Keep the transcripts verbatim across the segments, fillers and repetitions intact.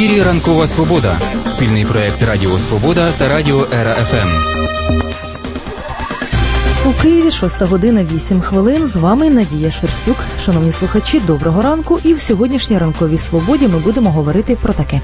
ефірі «Ранкова Свобода» – спільний проєкт Радіо Свобода та Радіо Ера Еф Ем. У Києві шоста година вісім хвилин. З вами Надія Шерстюк. Шановні слухачі, доброго ранку. І в сьогоднішній «Ранковій Свободі» ми будемо говорити про таке.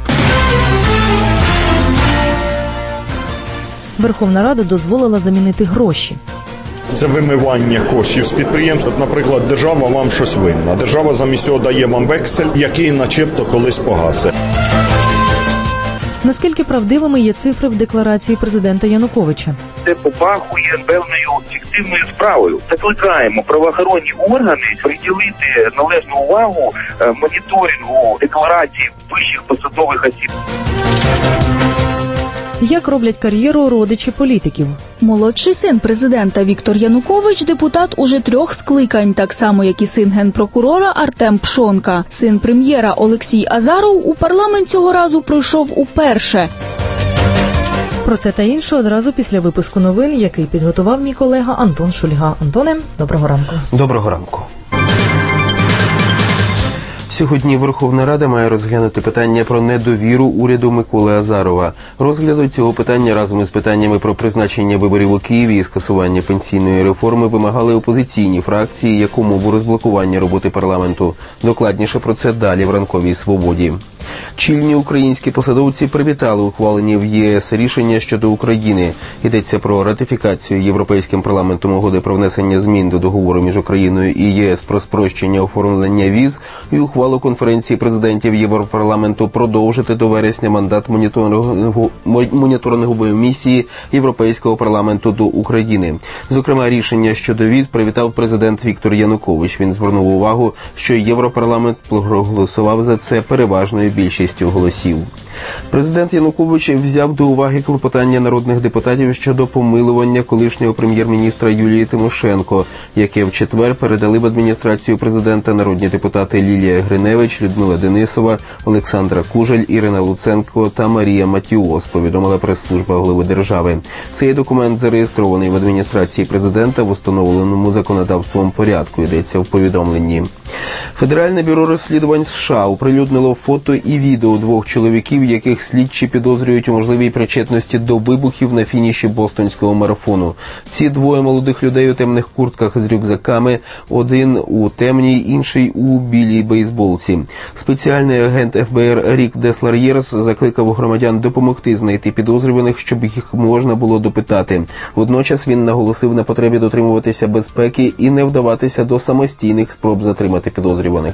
Верховна Рада дозволила замінити гроші. Це вимивання коштів з підприємств. Наприклад, держава вам щось винна. Держава замість цього дає вам вексель, який начебто колись погасить. Наскільки правдивими є цифри в декларації президента Януковича? Це попахує певною фіктивною справою. Закликаємо правоохоронні органи приділити належну увагу моніторингу декларацій вищих посадових осіб. Як роблять кар'єру родичі політиків? Молодший син президента Віктор Янукович – депутат уже трьох скликань, так само, як і син генпрокурора Артем Пшонка. Син прем'єра Олексій Азаров у парламент цього разу пройшов уперше. Про це та інше одразу після випуску новин, який підготував мій колега Антон Шульга. Антоне, доброго ранку. Доброго ранку. Сьогодні Верховна Рада має розглянути питання про недовіру уряду Миколи Азарова. Розгляду цього питання разом із питаннями про призначення виборів у Києві і скасування пенсійної реформи вимагали опозиційні фракції як умову розблокування роботи парламенту. Докладніше про це далі в «Ранковій Свободі». Чільні українські посадовці привітали ухвалені в Є Ес рішення щодо України. Йдеться про ратифікацію Європейським парламентом угоди про внесення змін до договору між Україною і Є Ес про спрощення оформлення віз і ухвалу конференції президентів Європарламенту продовжити до вересня мандат моніторингової місії Європейського парламенту до України. Зокрема, рішення щодо віз привітав президент Віктор Янукович. Він звернув увагу, що Європарламент проголосував за це переважною більшістю голосів. Президент Янукович взяв до уваги клопотання народних депутатів щодо помилування колишнього прем'єр-міністра Юлії Тимошенко, яке в четвер передали в адміністрацію президента народні депутати Лілія Гриневич, Людмила Денисова, Олександра Кужель, Ірина Луценко та Марія Матіос, повідомила прес-служба голови держави. Цей документ зареєстрований в адміністрації президента в установленому законодавством порядку, йдеться в повідомленні. Федеральне бюро розслідувань США оприлюднило фото і відео двох чоловіків, яких слідчі підозрюють у можливій причетності до вибухів на фініші бостонського марафону. Ці двоє молодих людей у темних куртках з рюкзаками, один у темній, інший у білій бейсболці. Спеціальний агент Еф Бе Ер Рік Деслар-Єрс закликав громадян допомогти знайти підозрюваних, щоб їх можна було допитати. Водночас він наголосив на потребі дотримуватися безпеки і не вдаватися до самостійних спроб затримати підозрюваних.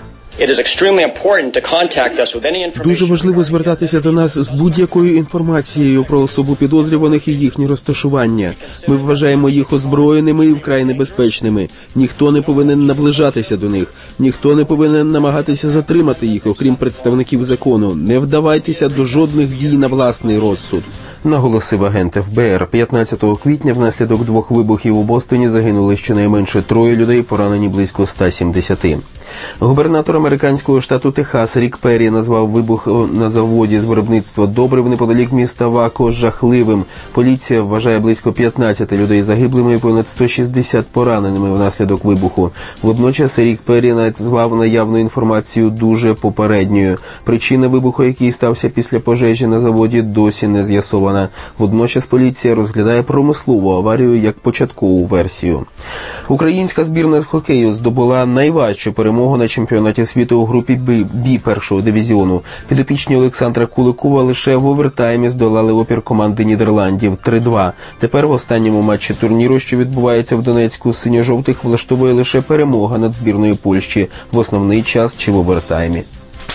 Дуже важливо звертатися до нас з будь-якою інформацією про особу підозрюваних і їхнє розташування. Ми вважаємо їх озброєними і вкрай небезпечними. Ніхто не повинен наближатися до них. Ніхто не повинен намагатися затримати їх, окрім представників закону. Не вдавайтеся до жодних дій на власний розсуд. Наголосив агент Еф Бе Ер. п'ятнадцятого квітня внаслідок двох вибухів у Бостоні загинули щонайменше троє людей, поранені близько ста сімдесяти. Губернатор американського штату Техас Рік Перрі назвав вибух на заводі з виробництва добрив неподалік міста Вако жахливим. Поліція вважає близько п'ятнадцяти людей загиблими і понад сто шістдесят пораненими внаслідок вибуху. Водночас Рік Перрі назвав наявну інформацію дуже попередньою. Причина вибуху, який стався після пожежі на заводі, досі не з'ясована. Водночас поліція розглядає промислову аварію як початкову версію. Українська збірна з хокею здобула найважчу перемогу на чемпіонаті світу у групі Бі першого дивізіону. Підопічні Олександра Куликова лише в овертаймі здолали опір команди Нідерландів три-два. Тепер в останньому матчі турніру, що відбувається в Донецьку, синьо-жовтих влаштовує лише перемога над збірною Польщі в основний час чи в овертаймі.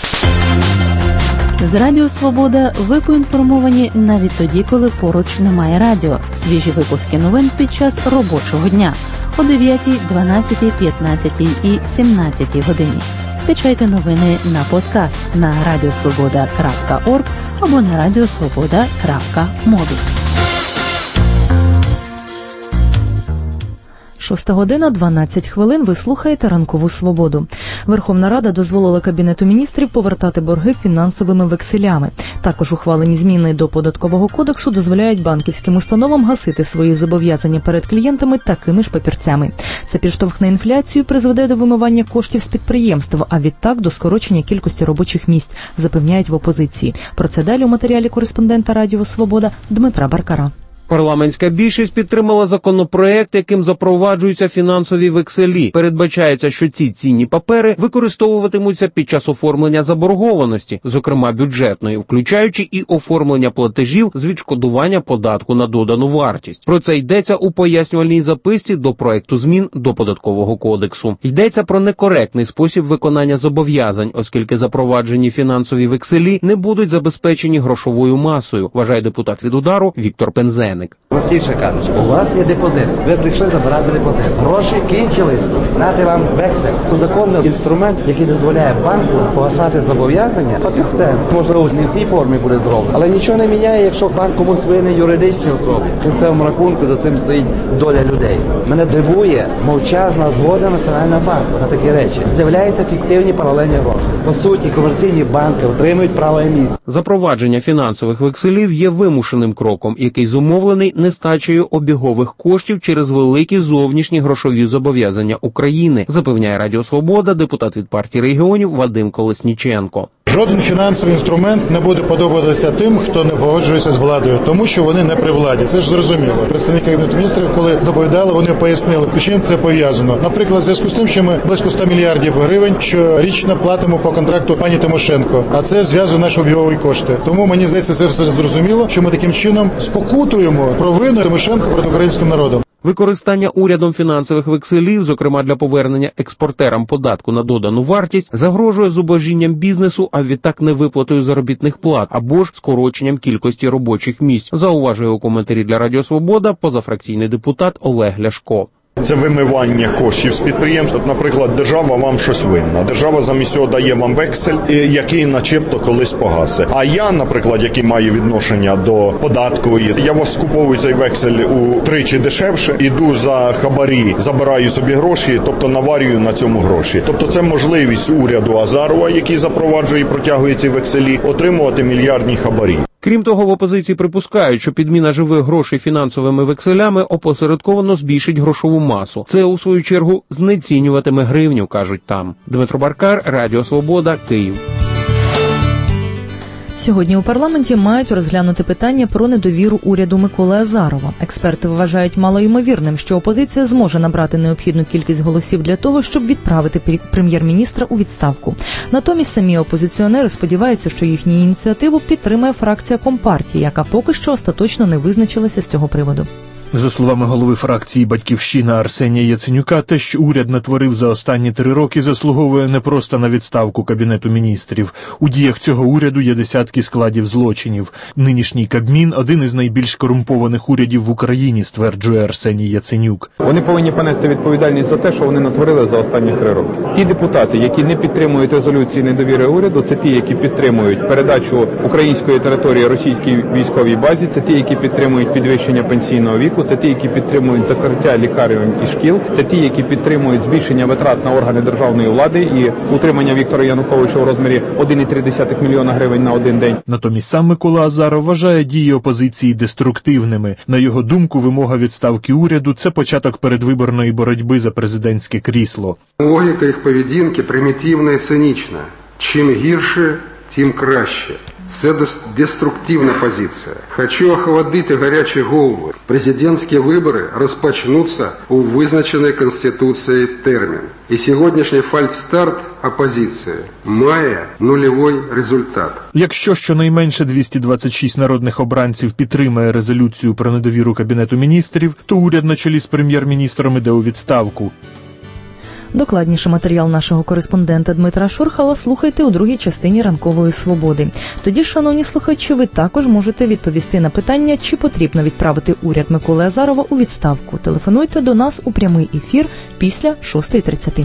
З Радіо Свобода ви поінформовані навіть тоді, коли поруч немає радіо. Свіжі випуски новин під час робочого дня о дев'ятій, дванадцятій, п'ятнадцятій і сімнадцятій годині. Скачайте новини на подкаст на радіосвобода крапка орг або на радіосвобода крапка мобі. Шоста година, дванадцять хвилин. Ви слухаєте «Ранкову свободу». Верховна Рада дозволила Кабінету міністрів повертати борги фінансовими векселями. Також ухвалені зміни до Податкового кодексу дозволяють банківським установам гасити свої зобов'язання перед клієнтами такими ж папірцями. Це підштовхне інфляцію, призведе до вимивання коштів з підприємств, а відтак до скорочення кількості робочих місць, запевняють в опозиції. Про це далі у матеріалі кореспондента Радіо Свобода Дмитра Баркара. Парламентська більшість підтримала законопроект, яким запроваджуються фінансові векселі. Передбачається, що ці цінні папери використовуватимуться під час оформлення заборгованості, зокрема бюджетної, включаючи і оформлення платежів з відшкодування податку на додану вартість. Про це йдеться у пояснювальній записці до проекту змін до Податкового кодексу. Йдеться про некоректний спосіб виконання зобов'язань, оскільки запроваджені фінансові векселі не будуть забезпечені грошовою масою, вважає депутат від «Удару» Віктор Пензен. Простіше кажучи, у вас є депозит, ви прийшли забирати депозит. Гроші кінчились, нате вам вексель. Це законний інструмент, який дозволяє банку погасати зобов'язання. Папірцем, можливо, не в цій формі буде зроблено. Але нічого не міняє, якщо банк комусь винен юридичні особи. В кінцевому рахунку за цим стоїть доля людей. Мене дивує мовчазна згода Національного банку на такі речі. З'являються фіктивні паралельні гроші. По суті, комерційні банки отримують право емісії. Запровадження фінансових векселів є вимушеним кроком, який зумовлений нестачею обігових коштів через великі зовнішні грошові зобов'язання України, запевняє Радіо Свобода депутат від партії регіонів Вадим Колесніченко. Жоден фінансовий інструмент не буде подобатися тим, хто не погоджується з владою, тому що вони не при владі. Це ж зрозуміло. Представники Кабінету міністрів, коли доповідали, вони пояснили, з чим це пов'язано. Наприклад, в зв'язку з тим, що ми близько ста мільярдів гривень щорічно платимо по контракту пані Тимошенко, а це зв'язує наші обігові кошти. Тому мені здається, це все зрозуміло, що ми таким чином спокутуємо провину Тимошенко перед українським народом. Використання урядом фінансових векселів, зокрема для повернення експортерам податку на додану вартість, загрожує зубожінням бізнесу, а відтак невиплатою заробітних плат або ж скороченням кількості робочих місць, зауважує у коментарі для Радіо Свобода позафракційний депутат Олег Ляшко. Це вимивання коштів з підприємств. Держава, держава вам щось винна. Держава замість цього дає вам вексель, який начебто колись погасе. А я, наприклад, який маю відношення до податкової, я вас скуповую цей вексель утричі дешевше, іду за хабарі, забираю собі гроші, тобто наварюю на цьому гроші. Тобто це можливість уряду Азарова, який запроваджує і протягує ці векселі, отримувати мільярдні хабарі. Крім того, в опозиції припускають, що підміна живих грошей фінансовими векселями опосередковано збільшить грошову масу. Це, у свою чергу, знецінюватиме гривню, кажуть там. Дмитро Баркар, Радіо Свобода, Київ. Сьогодні у парламенті мають розглянути питання про недовіру уряду Миколи Азарова. Експерти вважають малоймовірним, що опозиція зможе набрати необхідну кількість голосів для того, щоб відправити прем'єр-міністра у відставку. Натомість самі опозиціонери сподіваються, що їхню ініціативу підтримає фракція Компартії, яка поки що остаточно не визначилася з цього приводу. За словами голови фракції «Батьківщина» Арсенія Яценюка, те, що уряд натворив за останні три роки, заслуговує не просто на відставку Кабінету міністрів. У діях цього уряду є десятки складів злочинів. Нинішній Кабмін – один із найбільш корумпованих урядів в Україні, стверджує Арсеній Яценюк. Вони повинні понести відповідальність за те, що вони натворили за останні три роки. Ті депутати, які не підтримують резолюції недовіри уряду, це ті, які підтримують передачу української території російській військовій базі, це ті, які підтримують підвищення пенсійного віку, це ті, які підтримують закриття лікарень і шкіл, це ті, які підтримують збільшення витрат на органи державної влади і утримання Віктора Януковича у розмірі один цілих три десятих мільйона гривень на один день. Натомість сам Микола Азаров вважає дії опозиції деструктивними. На його думку, вимога відставки уряду – це початок передвиборної боротьби за президентське крісло. Логіка їх поведінки примітивна і цинічна. Чим гірше, тим краще. Це деструктивна позиція. Хочу охолодити гарячі голови. Президентські вибори розпочнуться у визначений Конституцією термін. І сьогоднішній фальстарт опозиції має нульовий результат. Якщо щонайменше двісті двадцять шість народних обранців підтримає резолюцію про недовіру Кабінету міністрів, то уряд на чолі з прем'єр-міністром іде у відставку. Докладніше матеріал нашого кореспондента Дмитра Шурхала слухайте у другій частині «Ранкової свободи». Тоді, шановні слухачі, ви також можете відповісти на питання, чи потрібно відправити уряд Миколи Азарова у відставку. Телефонуйте до нас у прямий ефір після шостої тридцять.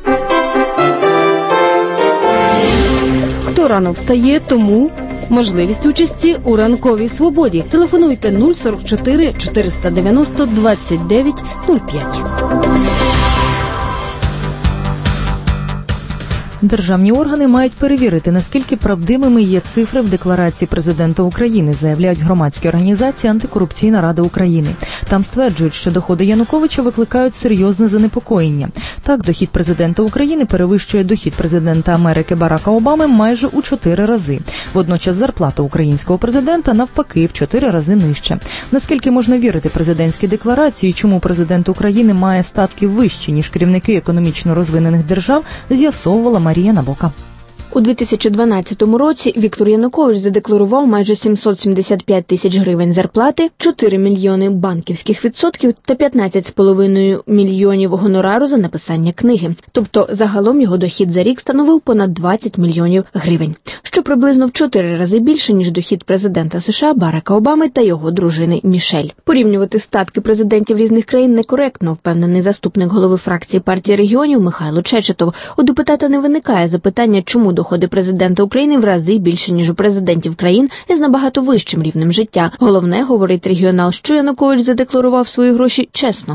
Хто рано встає, тому можливість участі у «Ранковій свободі». Телефонуйте нуль сорок чотири чотириста дев'яносто двадцять дев'ять нуль п'ять. Державні органи мають перевірити, наскільки правдивими є цифри в декларації президента України, заявляють громадські організації «Антикорупційна рада України». Там стверджують, що доходи Януковича викликають серйозне занепокоєння. Так, дохід президента України перевищує дохід президента Америки Барака Обами майже у чотири рази. Водночас зарплата українського президента навпаки в чотири рази нижче. Наскільки можна вірити президентській декларації, чому президент України має статки вищі, ніж керівники економічно розвинених держав, з'ясовувала Марія Набока. У дві тисячі дванадцятому році Віктор Янукович задекларував майже сімсот сімдесят п'ять тисяч гривень зарплати, чотири мільйони банківських відсотків та п'ятнадцять з половиною мільйонів гонорару за написання книги. Тобто загалом його дохід за рік становив понад двадцять мільйонів гривень, що приблизно в чотири рази більше, ніж дохід президента США Барака Обами та його дружини Мішель. Порівнювати статки президентів різних країн некоректно, впевнений заступник голови фракції партії регіонів Михайло Чечетов. У депутата не виникає запитання, чому доходи президента України в рази більше, ніж у президентів країн із набагато вищим рівнем життя. Головне, говорить регіонал, що Янукович задекларував свої гроші чесно.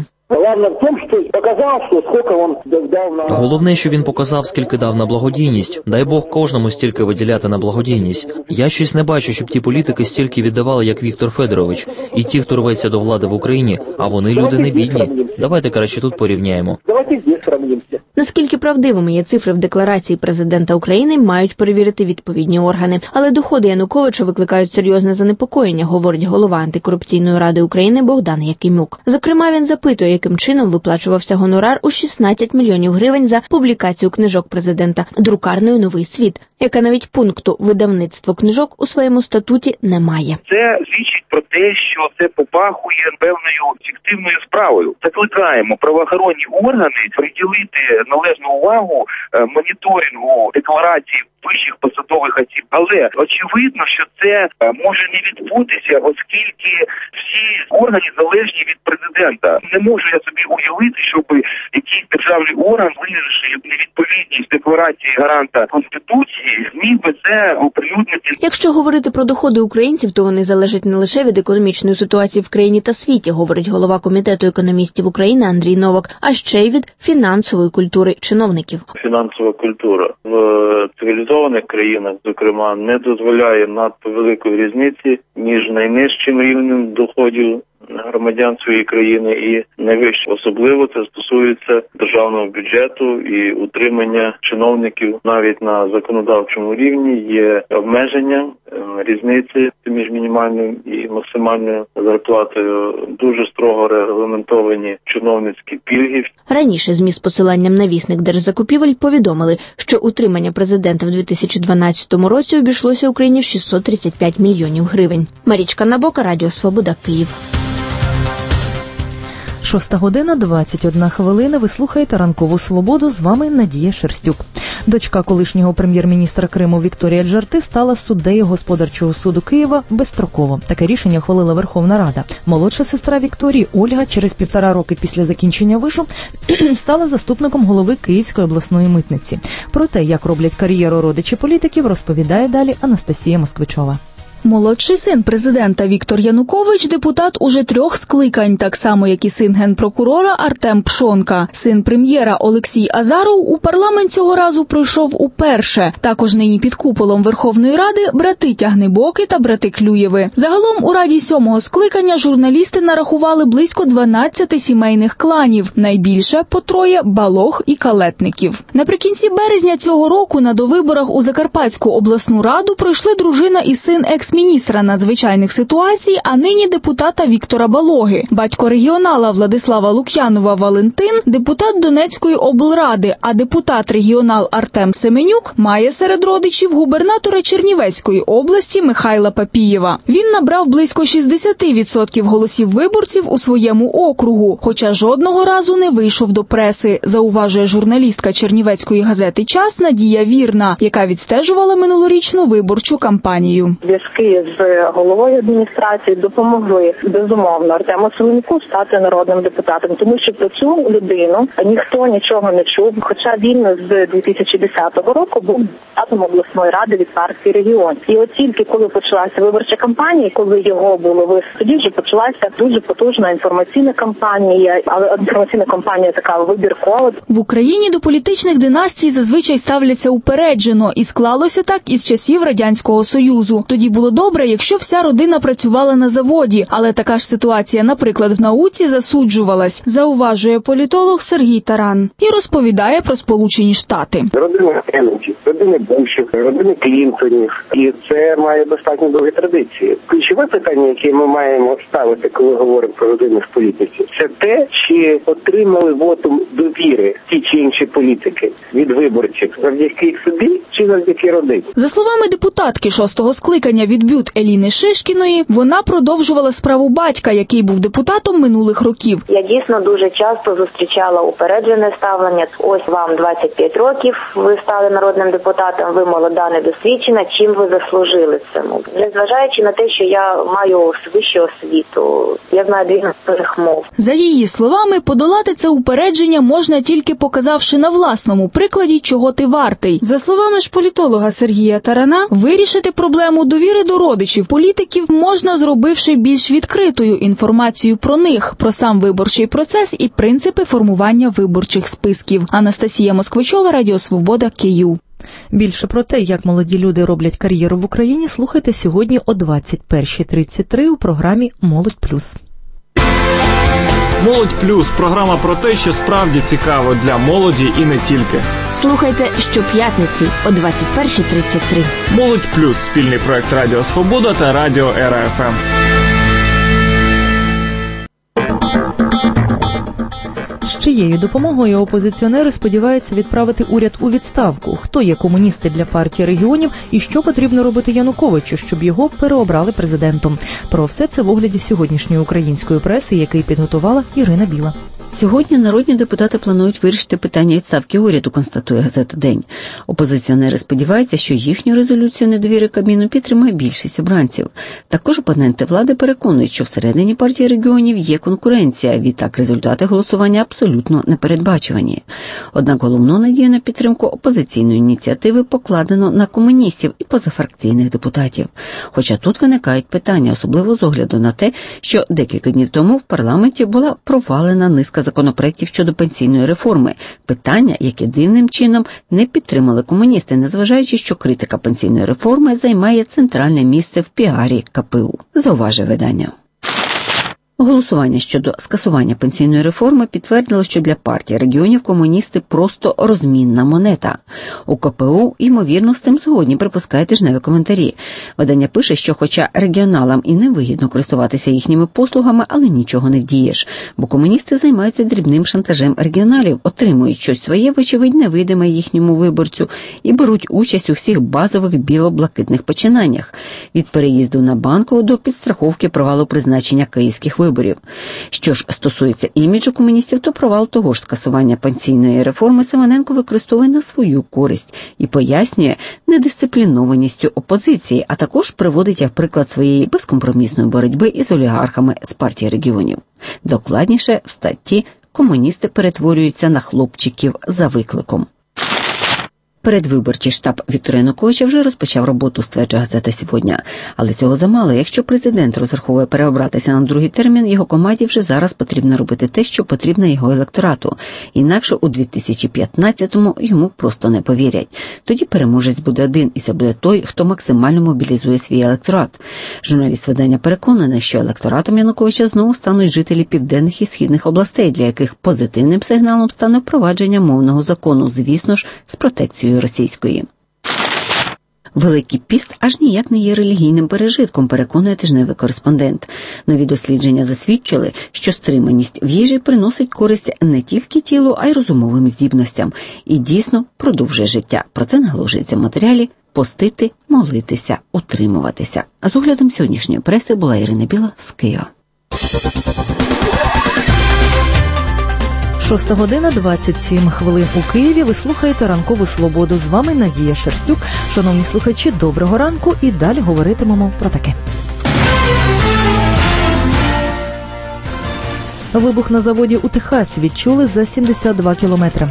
Головне, що він показав, скільки дав на благодійність. Дай Бог кожному стільки виділяти на благодійність. Я щось не бачу, щоб ті політики стільки віддавали, як Віктор Федорович. І ті, хто рветься до влади в Україні, а вони люди не бідні. Давайте краще тут порівняємо. Наскільки правдивими є цифри в декларації президента України, мають перевірити відповідні органи. Але доходи Януковича викликають серйозне занепокоєння, говорить голова Антикорупційної ради України Богдан Якимюк. Зокрема, він запитує, яким чином виплачувався гонорар у шістнадцять мільйонів гривень за публікацію книжок президента друкарною «Новий світ», яка навіть пункту «видавництво книжок» у своєму статуті не має. Це свідчить про те, що це попахує певною фіктивною справою. Закликаємо правоохоронні органи приділити належну увагу моніторингу декларацій вищих посадових осіб. Але очевидно, що це може не відбутися, оскільки всі органи залежні від президента. Не можу я собі уявити, щоб якийсь державний орган, виявивши невідповідність декларації гаранта Конституції, зміг би це оприлюднити. Якщо говорити про доходи українців, то вони залежать не лише від економічної ситуації в країні та світі, говорить голова Комітету економістів України Андрій Новак, а ще й від фінансової культури чиновників. Фінансова культура в цивілізованих країнах, зокрема, не дозволяє надто великої різниці між найнижчим рівнем доходів громадян своєї країни і найвище. Особливо це стосується державного бюджету і утримання чиновників навіть на законодавчому рівні. Є обмеження різниці між мінімальною і максимальною зарплатою. Дуже строго регламентовані чиновницькі пільги. Раніше ЗМІ з посиланням на вісник держзакупівель повідомили, що утримання президента в дві тисячі дванадцятому році обійшлося Україні в шістсот тридцять п'ять мільйонів гривень. Марічка Набока, Радіо Свобода, Київ. Шоста година, двадцять одна хвилина. Ви слухаєте «Ранкову свободу». З вами Надія Шерстюк. Дочка колишнього прем'єр-міністра Криму Вікторія Джарти стала суддею господарчого суду Києва безстроково. Таке рішення ухвалила Верховна Рада. Молодша сестра Вікторії Ольга через півтора роки після закінчення вишу стала заступником голови Київської обласної митниці. Про те, як роблять кар'єру родичі політиків, розповідає далі Анастасія Москвичова. Молодший син президента Віктор Янукович – депутат уже трьох скликань, так само, як і син генпрокурора Артем Пшонка. Син прем'єра Олексій Азаров у парламент цього разу пройшов уперше. Також нині під куполом Верховної Ради брати Тягнибоки та брати Клюєви. Загалом у Раді сьомого скликання журналісти нарахували близько дванадцяти сімейних кланів. Найбільше – по троє Балог і Калетників. Наприкінці березня цього року на довиборах у Закарпатську обласну раду пройшли дружина і син екс міністра надзвичайних ситуацій, а нині депутата Віктора Балоги. Батько регіонала Владислава Лук'янова Валентин – депутат Донецької облради, а депутат-регіонал Артем Семенюк має серед родичів губернатора Чернівецької області Михайла Папієва. Він набрав близько шістдесят відсотків голосів виборців у своєму округу, хоча жодного разу не вийшов до преси, зауважує журналістка чернівецької газети «Час» Надія Вірна, яка відстежувала минулорічну виборчу кампанію. зв'язки з головою адміністрації допомогли, безумовно, Артему Силантьєву стати народним депутатом, тому що про цю людину ніхто нічого не чув, хоча він з дві тисячі десятого року був депутатом обласної ради від партії «Регіон». І от тільки коли почалася виборча кампанія, коли його було висунуто, тоді вже почалася дуже потужна інформаційна кампанія, але інформаційна кампанія така вибіркова. В Україні до політичних династій зазвичай ставляться упереджено, і склалося так із часів Радянського Союзу. Тоді було добре, якщо вся родина працювала на заводі, але така ж ситуація, наприклад, в науці засуджувалась, зауважує політолог Сергій Таран і розповідає про Сполучені Штати. Родини Кеннеді, родини Бушів, родини Клінтонів, і це має достатньо довгі традиції. Ключове питання, яке ми маємо ставити, коли говоримо про родини в політиці, це те, чи отримали вотум довіри ті чи інші політики від виборців завдяки собі чи завдяки родині. За словами депутатки шостого скликання від БЮТ Еліни Шишкіної, вона продовжувала справу батька, який був депутатом минулих років. Я дійсно дуже часто зустрічала упереджене ставлення. Ось вам двадцять п'ять років, ви стали народним депутатом, ви молода, недосвідчена, чим ви заслужили цьому? Незважаючи на те, що я маю вищу освіту, я знаю дві іноземних мов. За її словами, подолати це упередження можна тільки показавши на власному прикладі, чого ти вартий. За словами ж політолога Сергія Тарана, вирішити проблему довіри до родичів політиків можна, зробивши більш відкритою інформацію про них, про сам виборчий процес і принципи формування виборчих списків. Анастасія Москвичова, Радіо Свобода, Київ. Більше про те, як молоді люди роблять кар'єру в Україні, слухайте сьогодні о двадцять перша тридцять три у програмі «Молодь плюс». «Молодь плюс» – програма про те, що справді цікаво для молоді і не тільки. Слухайте щоп'ятниці о двадцять перша тридцять три. «Молодь плюс» – спільний проект Радіо Свобода та Радіо Ера Еф Ем. З чиєю допомогою опозиціонери сподіваються відправити уряд у відставку? Хто є комуністи для партії регіонів і що потрібно робити Януковичу, щоб його переобрали президентом? Про все це в огляді сьогоднішньої української преси, який підготувала Ірина Біла. Сьогодні народні депутати планують вирішити питання відставки уряду, констатує газета «День». Опозиціонери сподіваються, що їхню резолюцію недовіри Кабміну підтримає більшість обранців. Також опоненти влади переконують, що всередині партії регіонів є конкуренція, відтак результати голосування абсолютно непередбачувані. Однак головну надію на підтримку опозиційної ініціативи покладено на комуністів і позафракційних депутатів. Хоча тут виникають питання, особливо з огляду на те, що декілька днів тому в парламенті була провалена низка законопроєктів щодо пенсійної реформи. Питання, яке дивним чином не підтримали комуністи, незважаючи, що критика пенсійної реформи займає центральне місце в піарі Ка Пе У, зауважує видання. Голосування щодо скасування пенсійної реформи підтвердило, що для партії регіонів комуністи просто розмінна монета. У Ка Пе У, ймовірно, з цим згодні, припускає тижневі коментарі. Видання пише, що хоча регіоналам і не вигідно користуватися їхніми послугами, але нічого не вдієш, бо комуністи займаються дрібним шантажем регіоналів, отримують щось своє, вочевидь, невидиме їхньому виборцю і беруть участь у всіх базових біло-блакитних починаннях – від переїзду на Банкову до підстраховки провалу призначення київських виборів. Виборів. Що ж стосується іміджу комуністів, то провал того ж скасування пенсійної реформи Симоненко використовує на свою користь і пояснює недисциплінованістю опозиції, а також приводить як приклад своєї безкомпромісної боротьби із олігархами з партії регіонів. Докладніше в статті «Комуністи перетворюються на хлопчиків за викликом». Передвиборчий штаб Віктора Януковича вже розпочав роботу, стверджує газета «Сьогодні». Але цього замало. Якщо президент розраховує переобратися на другий термін, його команді вже зараз потрібно робити те, що потрібно його електорату. Інакше у дві тисячі п'ятнадцятому йому просто не повірять. Тоді переможець буде один, і це буде той, хто максимально мобілізує свій електорат. Журналіст видання переконаний, що електоратом Януковича знову стануть жителі південних і східних областей, для яких позитивним сигналом стане впровадження мовного закону, звісно ж, з протекцією російської. Великий піст аж ніяк не є релігійним пережитком, переконує тижневий кореспондент. Нові дослідження засвідчили, що стриманість в їжі приносить користь не тільки тілу, а й розумовим здібностям. І дійсно продовжує життя. Про це наголошується в матеріалі «Постити, молитися, утримуватися». А з оглядом сьогоднішньої преси була Ірина Біла з Києва. Шоста година, двадцять сім хвилин у Києві. Ви слухаєте «Ранкову свободу». З вами Надія Шерстюк. Шановні слухачі, доброго ранку. І далі говоритимемо про таке. Вибух на заводі у Техасі відчули за сімдесят два кілометри.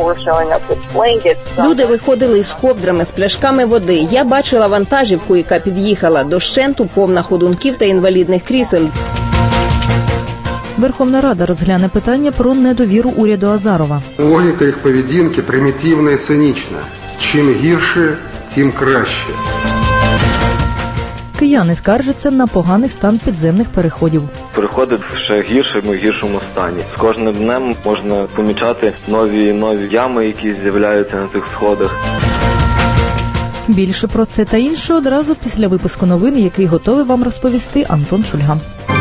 Люди виходили з ковдрами, з пляшками води. Я бачила вантажівку, яка під'їхала дощенту, повна ходунків та інвалідних крісел. Верховна Рада розгляне питання про недовіру уряду Азарова. Логіка їх поведінки примітивна і цинічна. Чим гірше, тим краще. Кияни скаржаться на поганий стан підземних переходів. Переходи в ще гіршому і гіршому стані. З кожним днем можна помічати нові і нові ями, які з'являються на цих сходах. Більше про це та інше одразу після випуску новин, який готовий вам розповісти Антон Шульга.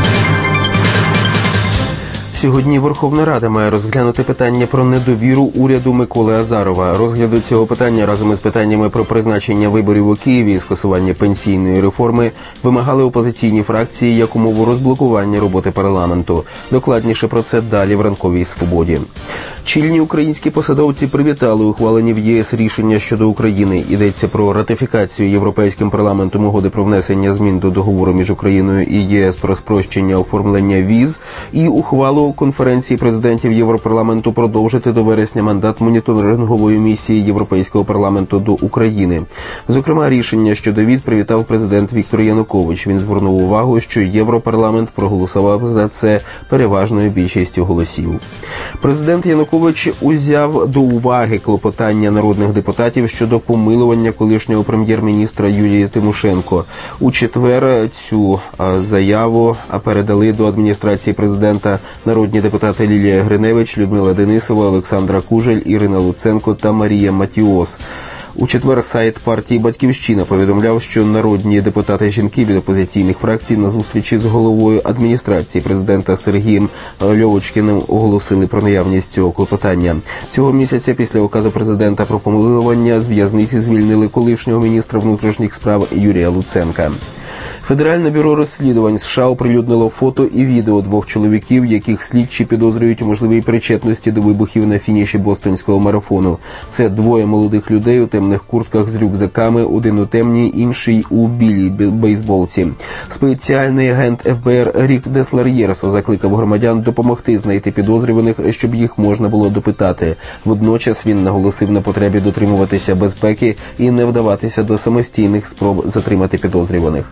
Сьогодні Верховна Рада має розглянути питання про недовіру уряду Миколи Азарова. Розгляду цього питання разом із питаннями про призначення виборів у Києві і скасування пенсійної реформи вимагали опозиційні фракції як умову розблокування роботи парламенту. Докладніше про це далі в «Ранковій свободі». Чільні українські посадовці привітали ухвалені в ЄС рішення щодо України. Йдеться про ратифікацію Європейським парламентом угоди про внесення змін до договору між Україною і ЄС про спрощення оформлення віз і ухвалу конференції президентів Європарламенту продовжити до вересня мандат моніторингової місії Європейського парламенту до України. Зокрема, рішення щодо віз привітав президент Віктор Янукович. Він звернув увагу, що Європарламент проголосував за це переважною більшістю голосів. Президент Янукович узяв до уваги клопотання народних депутатів щодо помилування колишнього прем'єр-міністра Юлії Тимошенко. У четвер цю заяву передали до адміністрації президента народні депутати Лілія Гриневич, Людмила Денисова, Олександра Кужель, Ірина Луценко та Марія Матіос. У четвер сайт партії «Батьківщина» повідомляв, що народні депутати-жінки від опозиційних фракцій на зустрічі з головою адміністрації президента Сергієм Льовочкіним оголосили про наявність цього клопотання. Цього місяця після указу президента про помилування з в'язниці звільнили колишнього міністра внутрішніх справ Юрія Луценка. Федеральне бюро розслідувань США оприлюднило фото і відео двох чоловіків, яких слідчі підозрюють у можливій причетності до вибухів на фініші бостонського марафону. Це двоє молодих людей у темних куртках з рюкзаками, один у темній, інший у білій бейсболці. Спеціальний агент еф бе ер Рік Деслар'єрс закликав громадян допомогти знайти підозрюваних, щоб їх можна було допитати. Водночас він наголосив на потребі дотримуватися безпеки і не вдаватися до самостійних спроб затримати підозрюваних.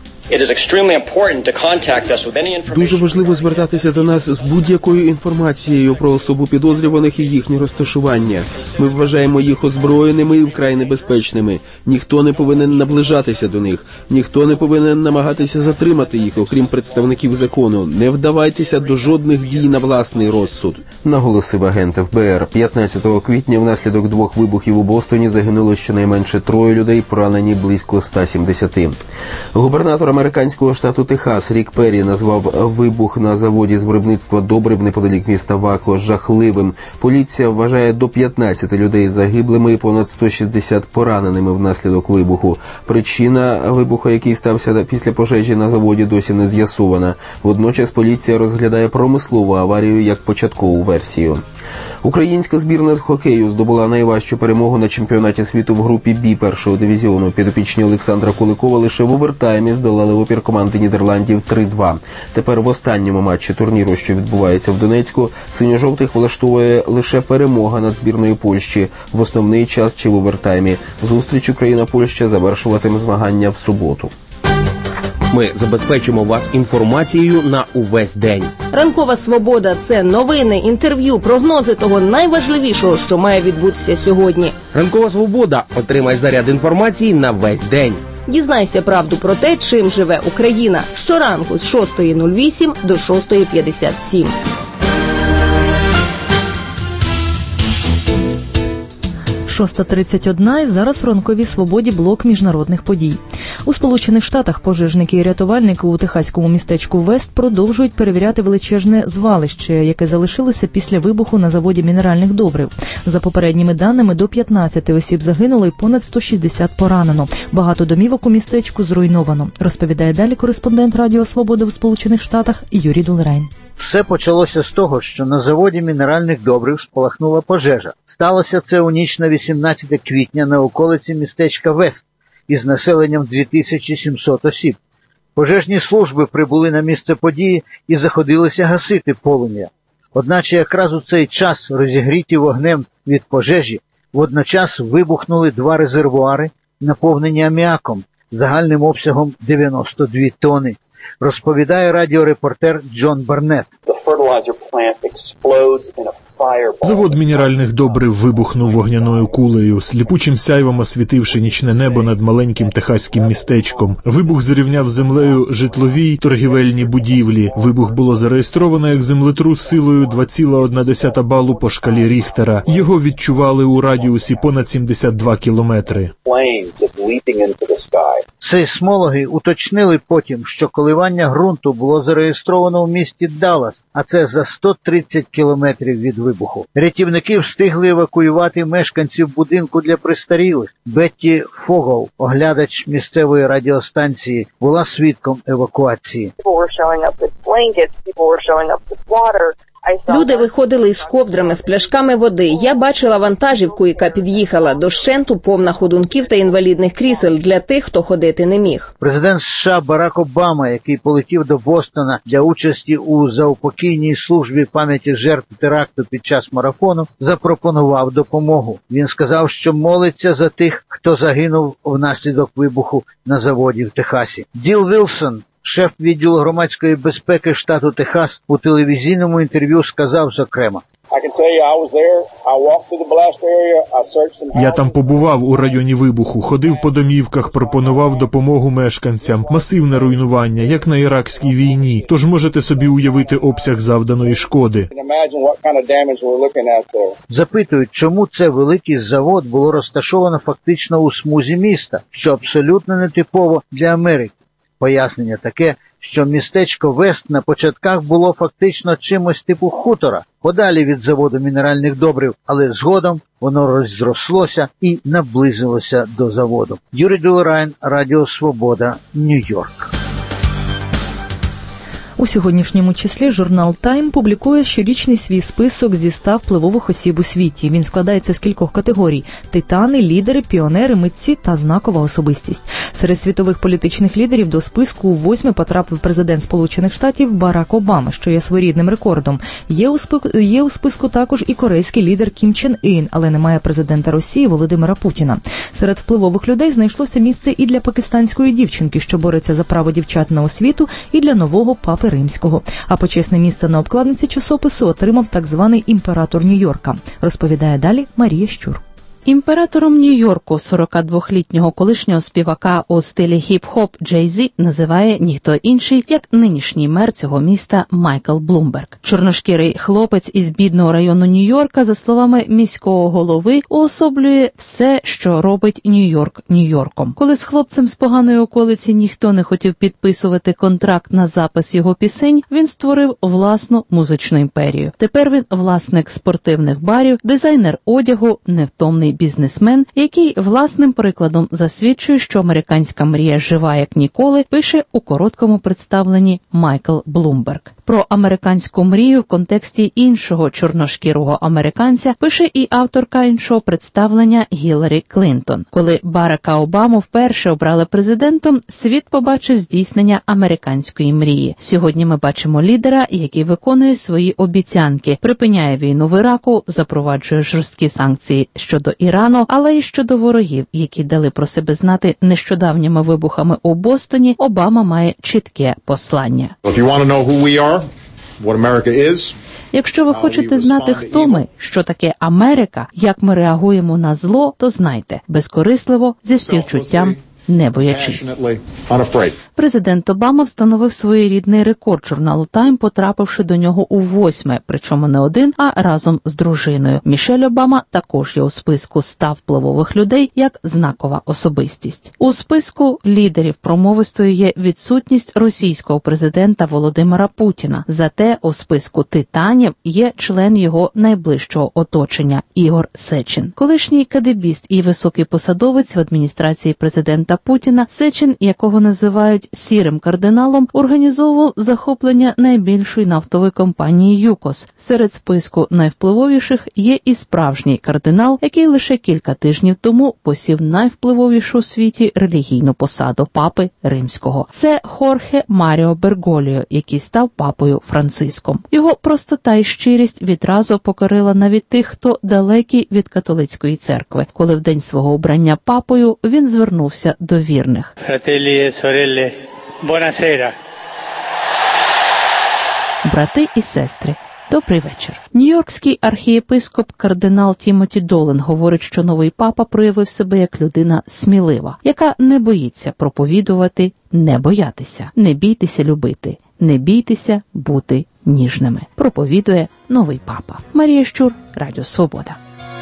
Дуже важливо звертатися до нас з будь-якою інформацією про особу підозрюваних і їхнє розташування. Ми вважаємо їх озброєними і вкрай небезпечними. Ніхто не повинен наближатися до них. Ніхто не повинен намагатися затримати їх, окрім представників закону. Не вдавайтеся до жодних дій на власний розсуд. Наголосив агент еф бе ер. п'ятнадцятого квітня внаслідок двох вибухів у Бостоні загинуло щонайменше троє людей, поранені близько ста сімдесяти. Губернатор американського штату Техас Рік Перрі назвав вибух на заводі з виробництва добрив неподалік міста Вако жахливим. Поліція вважає до п'ятнадцяти людей загиблими і понад сто шістдесят пораненими внаслідок вибуху. Причина вибуху, який стався після пожежі на заводі, досі не з'ясована. Водночас поліція розглядає промислову аварію як початкову версію. Українська збірна з хокею здобула найважчу перемогу на чемпіонаті світу в групі Бі першого дивізіону. Підопічні Олександра Куликова лише в овертаймі здолали опір команди Нідерландів три-два. Тепер в останньому матчі турніру, що відбувається в Донецьку, синьо-жовтих влаштовує лише перемога над збірною Польщі в основний час чи в овертаймі. Зустріч Україна-Польща завершуватиме змагання в суботу. Ми забезпечимо вас інформацією на увесь день. Ранкова свобода – це новини, інтерв'ю, прогнози того найважливішого, що має відбутися сьогодні. Ранкова свобода. Отримай заряд інформації на весь день. Дізнайся правду про те, чим живе Україна. Щоранку з шостої нуль вісім до шостої п'ятдесят сім. шоста тридцять один і зараз в «Ранковій свободі» блок міжнародних подій. У Сполучених Штатах пожежники і рятувальники у техаському містечку Вест продовжують перевіряти величезне звалище, яке залишилося після вибуху на заводі мінеральних добрив. За попередніми даними, до п'ятнадцяти осіб загинуло і понад сто шістдесят поранено. Багато домівок у містечку зруйновано. Розповідає далі кореспондент Радіо Свобода у Сполучених Штатах Юрій Дулерайн. Все почалося з того, що на заводі мінеральних добрив спалахнула пожежа. Сталося це у ніч на вісімнадцяте квітня на околиці містечка Вест із населенням дві тисячі сімсот осіб. Пожежні служби прибули на місце події і заходилися гасити полум'я. Одначе якраз у цей час, розігріті вогнем від пожежі, водночас вибухнули два резервуари, наповнені аміаком, загальним обсягом дев'яносто дві тони, розповідає радіорепортер Джон Барнетт. Завод мінеральних добрив вибухнув вогняною кулею, сліпучим сяйвом освітивши нічне небо над маленьким техаським містечком. Вибух зрівняв землею житлові й торгівельні будівлі. Вибух було зареєстровано як землетрус силою два цілих одна десята балу по шкалі Ріхтера. Його відчували у радіусі понад сімдесят два кілометри. Сейсмологи уточнили потім, що коливання ґрунту було зареєстровано в місті Даллас, а це за сто тридцять кілометрів від вибуху. Рятівники встигли евакуювати мешканців будинку для престарілих. Бетті Фогол, оглядач місцевої радіостанції, була свідком евакуації. Люди виходили із ковдрами, з пляшками води. Я бачила вантажівку, яка під'їхала. Дощенту повна ходунків та інвалідних крісел для тих, хто ходити не міг. Президент США Барак Обама, який полетів до Бостона для участі у заупокійній службі пам'яті жертв теракту під час марафону, запропонував допомогу. Він сказав, що молиться за тих, хто загинув внаслідок вибуху на заводі в Техасі. Діл Вілсон, шеф відділу громадської безпеки штату Техас, у телевізійному інтерв'ю сказав зокрема: Я там побував у районі вибуху, ходив по домівках, пропонував допомогу мешканцям. Масивне руйнування, як на іракській війні. Тож можете собі уявити обсяг завданої шкоди. Запитують, чому це великий завод було розташовано фактично у смузі міста, що абсолютно нетипово для Америки. Пояснення таке, що містечко Вест на початках було фактично чимось типу хутора, подалі від заводу мінеральних добрив, але згодом воно розрослося і наблизилося до заводу. Юрій Дулерайн, Радіо Свобода, Нью-Йорк. У сьогоднішньому числі журнал «Тайм» публікує щорічний свій список зі ста впливових осіб у світі. Він складається з кількох категорій – титани, лідери, піонери, митці та знакова особистість. Серед світових політичних лідерів до списку у восьми потрапив президент Сполучених Штатів Барак Обама, що є своєрідним рекордом. Є у, списку, є у списку також і корейський лідер Кім Чен Ін, але немає президента Росії Володимира Путіна. Серед впливових людей знайшлося місце і для пакистанської дівчинки, що бореться за право дівчат на освіту, і для нового папи Римського. А почесне місце на обкладинці часопису отримав так званий імператор Нью-Йорка. Розповідає далі Марія Щур. Імператором Нью-Йорку сорокадвохлітнього колишнього співака у стилі хіп-хоп Джей-Зі називає ніхто інший, як нинішній мер цього міста Майкл Блумберг. Чорношкірий хлопець із бідного району Нью-Йорка, за словами міського голови, уособлює все, що робить Нью-Йорк Нью-Йорком. Коли з хлопцем з поганої околиці ніхто не хотів підписувати контракт на запис його пісень, він створив власну музичну імперію. Тепер він власник спортивних барів, дизайнер одягу, невтомний бізнесмен, який власним прикладом засвідчує, що американська мрія жива як ніколи, пише у короткому представленні Майкл Блумберг. Про американську мрію в контексті іншого чорношкірого американця пише і авторка іншого представлення Гіларі Клінтон. Коли Барака Обаму вперше обрали президентом, світ побачив здійснення американської мрії. Сьогодні ми бачимо лідера, який виконує свої обіцянки, припиняє війну в Іраку, запроваджує жорсткі санкції щодо Ірану, але й щодо ворогів, які дали про себе знати нещодавніми вибухами у Бостоні. Обама має чітке послання. Якщо ви хочете знати, хто ми, що таке Америка, як ми реагуємо на зло, то знайте, безкорисливо, зі співчуттям, не боячись. Президент Обама встановив своєрідний рекорд журналу «Тайм», потрапивши до нього у восьме, причому не один, а разом з дружиною. Мішель Обама також є у списку ста впливових людей як знакова особистість. У списку лідерів промовистою є відсутність російського президента Володимира Путіна. Зате у списку титанів є член його найближчого оточення Ігор Сечин. Колишній кадебіст і високий посадовець в адміністрації президента президента Путіна, Сечин, якого називають «сірим кардиналом», організовував захоплення найбільшої нафтової компанії «ЮКОС». Серед списку найвпливовіших є і справжній кардинал, який лише кілька тижнів тому посів найвпливовішу у світі релігійну посаду – папи римського. Це Хорхе Маріо Берголіо, який став папою Франциском. Його простота і щирість відразу покорила навіть тих, хто далекий від католицької церкви, коли в день свого обрання папою він звернувся до вірних. Fratelli e sorelle, buonasera. Брати і сестри, добрий вечір. Нью-Йоркський архієпископ кардинал Тімоті Долен говорить, що новий папа проявив себе як людина смілива, яка не боїться проповідувати, не боятися, не бійтеся любити, не бійтеся бути ніжними. Проповідує новий папа. Марія Щур, Радіо Свобода.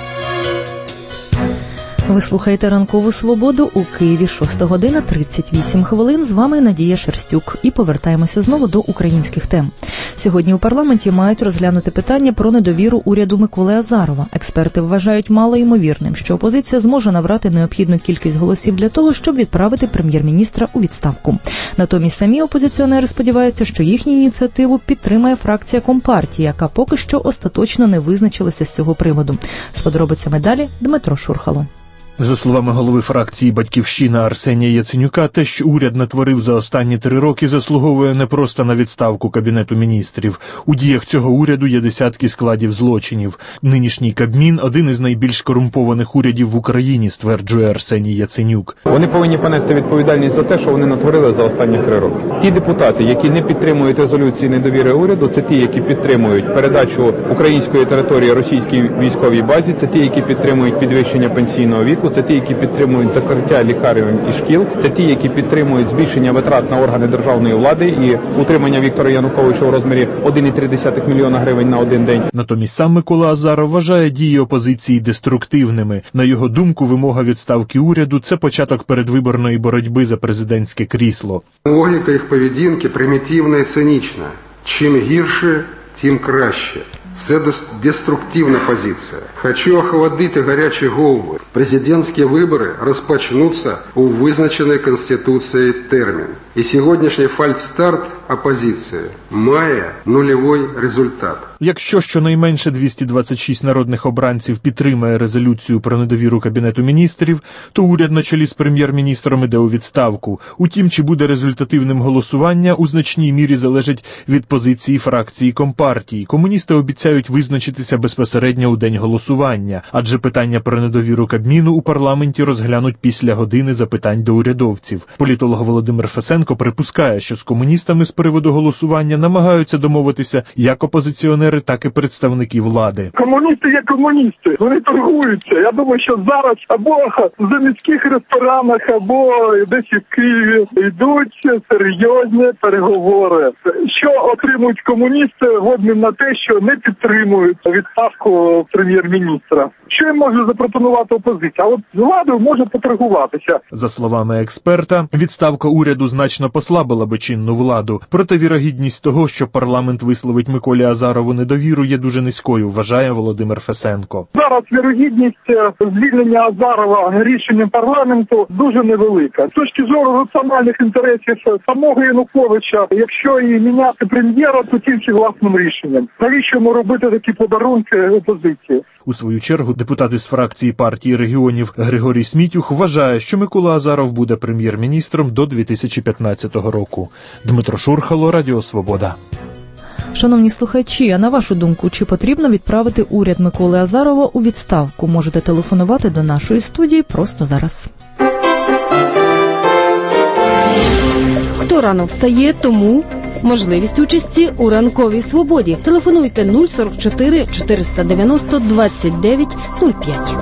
Ви слухаєте «Ранкову свободу» у Києві, шоста година тридцять вісім хвилин. З вами Надія Шерстюк. І повертаємося знову до українських тем. Сьогодні у парламенті мають розглянути питання про недовіру уряду Миколи Азарова. Експерти вважають малоймовірним, що опозиція зможе набрати необхідну кількість голосів для того, щоб відправити прем'єр-міністра у відставку. Натомість самі опозиціонери сподіваються, що їхню ініціативу підтримає фракція Компартії, яка поки що остаточно не визначилася з цього приводу. З подробицями далі Дмитро Шурхало. За словами голови фракції «Батьківщина» Арсенія Яценюка, те, що уряд натворив за останні три роки, заслуговує не просто на відставку Кабінету міністрів. У діях цього уряду є десятки складів злочинів. Нинішній Кабмін – один із найбільш корумпованих урядів в Україні, стверджує Арсеній Яценюк. Вони повинні понести відповідальність за те, що вони натворили за останні три роки. Ті депутати, які не підтримують резолюції недовіри уряду, це ті, які підтримують передачу української території російській військовій базі, це ті, які підтримують підвищення пенсійного віку, це ті, які підтримують закриття лікарень і шкіл, це ті, які підтримують збільшення витрат на органи державної влади і утримання Віктора Януковича у розмірі один цілих три десятих мільйона гривень на один день. Натомість сам Микола Азаров вважає дії опозиції деструктивними. На його думку, вимога відставки уряду – це початок передвиборної боротьби за президентське крісло. Логіка їх поведінки примітивна і цинічна. Чим гірше, тим краще. Це деструктивна позиція. Хочу охолодити гарячі голови. Президентські вибори розпочнуться у визначений Конституцією термін. І сьогоднішній фальстарт опозиції має нульовий результат. Якщо щонайменше двісті двадцять шість народних обранців підтримає резолюцію про недовіру Кабінету міністрів, то уряд на чолі з прем'єр-міністром іде у відставку. Утім, чи буде результативним голосування, у значній мірі залежить від позиції фракції Компартії. Комуністи обіцяють визначитися безпосередньо у день голосування, адже питання про недовіру Кабміну у парламенті розглянуть після години запитань до урядовців. Політолог Володимир Фесенко припускає, що з комуністами з приводу голосування намагаються домовитися як опозиціонери, так і представники влади. Комуністи є комуністи, вони торгуються. Я думаю, що зараз або в міських ресторанах, або десь в Києві йдуть серйозні переговори. Що отримують комуністи в обмін на те, що не підтримують відставку прем'єр-міністра? Що їм може запропонувати опозиція? А от з владою може поторгуватися. За словами експерта, відставка уряду значно послабила би чинну владу. Проте вірогідність того, що парламент висловить Миколі Азарову недовіру, є дуже низькою, вважає Володимир Фесенко. Зараз вірогідність звільнення Азарова рішенням парламенту дуже невелика. З точки зору національних інтересів самого Януковича, якщо і міняти прем'єра, то тільки власним рішенням. Навіщо йому робити такі подарунки опозиції? У свою чергу депутат із фракції партії регіонів Григорій Смітюх вважає, що Микола Азаров буде прем'єр-міністром до дві тисячі п'ятнадцятого року. Дмитро Шурхало, Радіо Свобода. Шановні слухачі, а на вашу думку, чи потрібно відправити уряд Миколи Азарова у відставку? Можете телефонувати до нашої студії просто зараз. Хто рано встає, тому можливість участі у ранковій свободі. Телефонуйте нуль сорок чотири чотириста дев'яносто двадцять дев'ять нуль п'ять.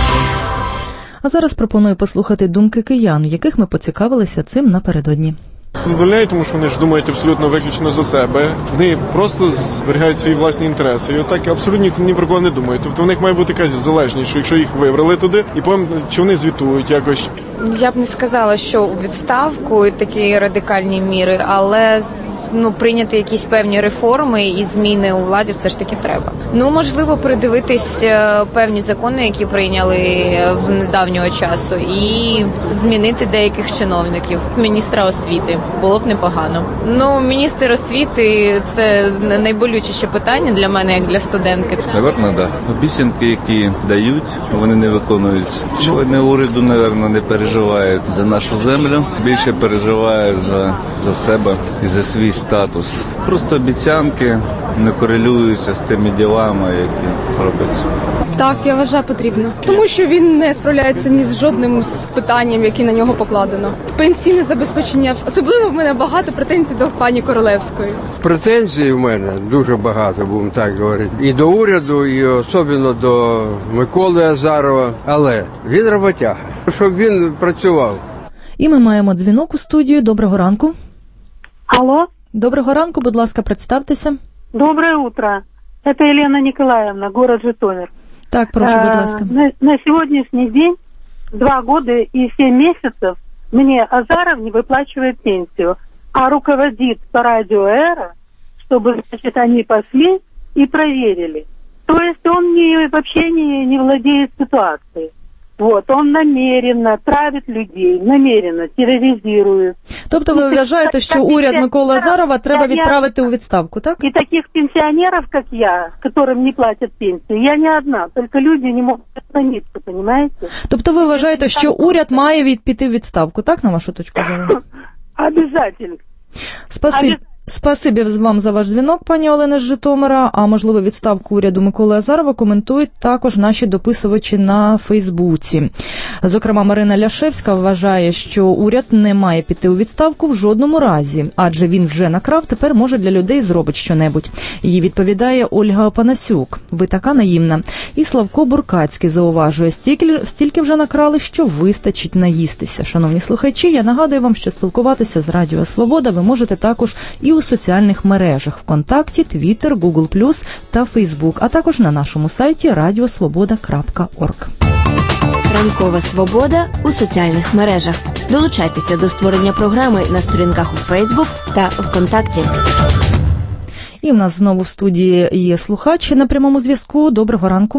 А зараз пропоную послухати думки киян, яких ми поцікавилися цим напередодні. Задовольняють, тому що вони ж думають абсолютно виключно за себе. Вони просто зберігають свої власні інтереси. І отак абсолютно ні про кого не думають. Тобто в них має бути якась залежність, що якщо їх вибрали туди, і потім чи вони звітують якось. Я б не сказала, що у відставку такі радикальні міри, але ну, прийняти якісь певні реформи і зміни у владі все ж таки треба. Ну, можливо, передивитись певні закони, які прийняли в недавнього часу, і змінити деяких чиновників. Міністра освіти було б непогано. Ну, міністр освіти – це найболючіше питання для мене, як для студентки. Наверно, да. Обіцянки, які дають, вони не виконуються. Члени уряду, наверно, не переживають за нашу землю, більше переживають за, за себе і за свій статус. Просто обіцянки не корелюються з тими ділами, які робляться. Так, я вважаю, потрібно. Тому що він не справляється ні з жодним з питанням, які на нього покладено. Пенсійне забезпечення. Особливо в мене багато претензій до пані Королевської. Претензій в мене дуже багато, будемо так говорити. І до уряду, і особливо до Миколи Азарова. Але він роботяга, щоб він працював. І ми маємо дзвінок у студію. Доброго ранку. Алло. Доброго ранку, будь ласка, представтеся. Доброе утро. Это Елена Николаевна, город Житомир. Так, прошу, будь ласка. На, на сегодняшний день два года и семь месяцев мне Азаров не выплачивает пенсию, а руководит по радио «Эра», чтобы, значит, они пошли и проверили. То есть он не, вообще не, не владеет ситуацией. Вот, он намеренно травить людей, намеренно терроризирует. Тобто ви вважаєте, що уряд Миколи Азарова треба відправити у відставку, так? И таких пенсионеров, как я, которым не платят пенсию, я не одна, только люди не могут остановиться, понимаете? Тобто ви вважаєте, що уряд має від, піти в відставку, так, на вашу точку зору? Обязательно. Спасибо. Спасибі вам за ваш дзвінок, пані Олена з Житомира. А можливо, відставку уряду Миколи Азарова коментують також наші дописувачі на Фейсбуці. Зокрема, Марина Ляшевська вважає, що уряд не має піти у відставку в жодному разі, адже він вже накрав, тепер може для людей зробить щонебудь. Їй відповідає Ольга Опанасюк. Ви така наївна. І Славко Буркацький зауважує, стільки, стільки вже накрали, що вистачить наїстися. Шановні слухачі, я нагадую вам, що спілкуватися з Радіо Свобода ви можете також і у соціальних мережах ВКонтакті, Твіттер, Гугл плюс та Фейсбук, а також на нашому сайті радіосвобода крапка орг. Ранкова свобода у соціальних мережах. Долучайтеся до створення програми на сторінках у Фейсбук та ВКонтакті. І в нас знову в студії є слухач на прямому зв'язку. Доброго ранку.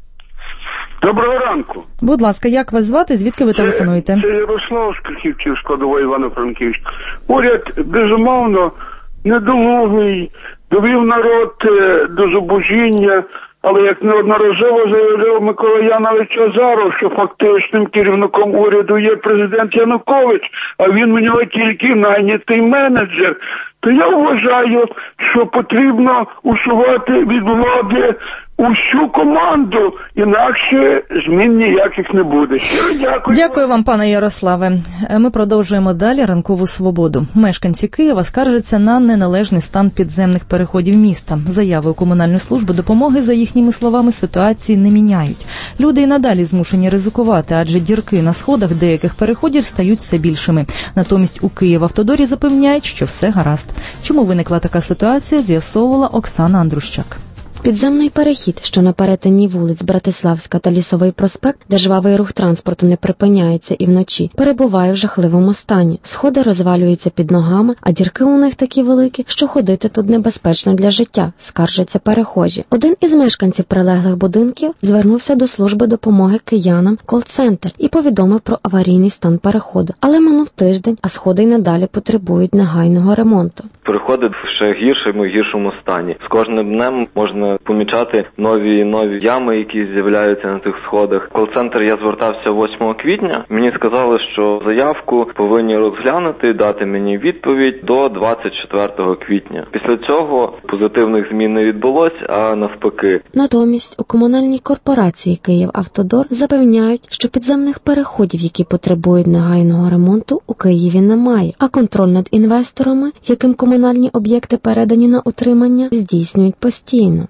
Доброго ранку. Будь ласка, як вас звати, звідки ви це, телефонуєте? Це Ярослав з Крахівців, складової Івано-Франківськ. Уряд, безумовно, недолугий, довів народ до зубожіння, але як неодноразово заявляв Микола Янович Азаров, що фактичним керівником уряду є президент Янукович, а він у нього тільки найнятий менеджер. То я вважаю, що потрібно усувати від влади усю команду, інакше змін ніяких не буде. Щиро дякую. Дякую вам, пане Ярославе. Ми продовжуємо далі ранкову свободу. Мешканці Києва скаржаться на неналежний стан підземних переходів міста. Заяви у комунальну службу допомоги, за їхніми словами, ситуації не міняють. Люди і надалі змушені ризикувати, адже дірки на сходах деяких переходів стають все більшими. Натомість у Київавтодорі запевняють, що все гаразд. Чому виникла така ситуація, з'ясовувала Оксана Андрущак. Підземний перехід, що на перетині вулиць Братиславська та Лісовий проспект, де жвавий рух транспорту не припиняється і вночі, перебуває в жахливому стані. Сходи розвалюються під ногами, а дірки у них такі великі, що ходити тут небезпечно для життя, скаржаться перехожі. Один із мешканців прилеглих будинків звернувся до служби допомоги киянам кол-центр і повідомив про аварійний стан переходу. Але минув тиждень, а сходи й надалі потребують негайного ремонту. Переходи в ще гіршому і гіршому стані. З кожним днем можна помічати нові і нові ями, які з'являються на тих сходах. Кол-центр я звертався восьмого квітня. Мені сказали, що заявку повинні розглянути, дати мені відповідь до двадцять четвертого квітня. Після цього позитивних змін не відбулось, а навпаки. Натомість у комунальній корпорації «Київавтодор» запевняють, що підземних переходів, які потребують негайного ремонту, у Києві немає, а контроль над інвесторами, яким комунальні об'єкти передані на утримання, здійснюють постійно.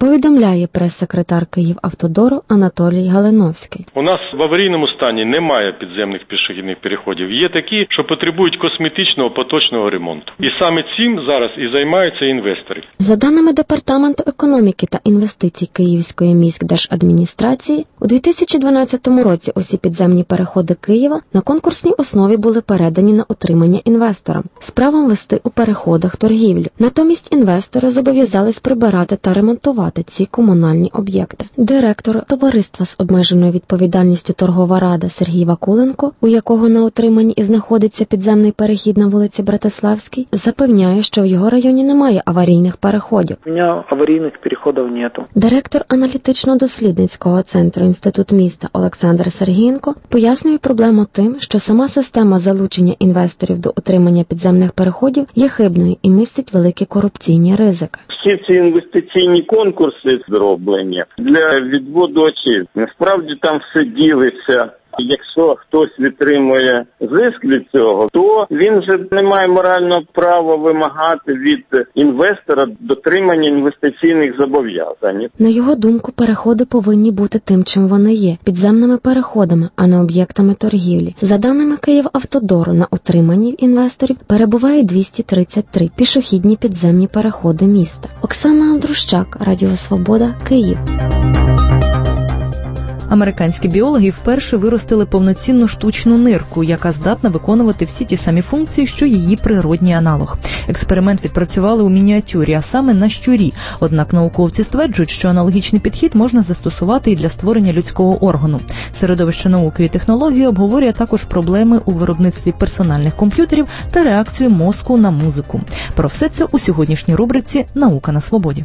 повідомляє прес-секретар Київавтодору Анатолій Галиновський. У нас в аварійному стані немає підземних пішохідних переходів. Є такі, що потребують косметичного поточного ремонту. І саме цим зараз і займаються інвестори. За даними Департаменту економіки та інвестицій Київської міськдержадміністрації, у дві тисячі дванадцятому році усі підземні переходи Києва на конкурсній основі були передані на утримання інвесторам з правом вести у переходах торгівлю. Натомість інвестори зобов'язались прибирати та ремонтувати ці комунальні об'єкти. Директор товариства з обмеженою відповідальністю «Торгова рада» Сергій Вакуленко, у якого на утриманні і знаходиться підземний перехід на вулиці Братиславській, запевняє, що в його районі немає аварійних переходів. У мене аварійних переходів нету. Директор аналітично-дослідницького центру «Інститут міста» Олександр Сергієнко пояснює проблему тим, що сама система залучення інвесторів до утримання підземних переходів є хибною і містить великі корупційні ризики. Всі ці інвестиційні конкурси зроблені для відводу очей. Насправді там все ділиться. Якщо хтось відтримує зиск від цього, то він же не має морального права вимагати від інвестора дотримання інвестиційних зобов'язань. На його думку, переходи повинні бути тим, чим вони є – підземними переходами, а не об'єктами торгівлі. За даними Київавтодору, на утриманні інвесторів перебуває двісті тридцять три пішохідні підземні переходи міста. Оксана Андрущак, Радіо Свобода, Київ. Американські біологи вперше виростили повноцінну штучну нирку, яка здатна виконувати всі ті самі функції, що її природній аналог. Експеримент відпрацювали у мініатюрі, а саме на щурі. Однак науковці стверджують, що аналогічний підхід можна застосувати і для створення людського органу. Середовище науки і технології обговорює також проблеми у виробництві персональних комп'ютерів та реакцію мозку на музику. Про все це у сьогоднішній рубриці «Наука на свободі».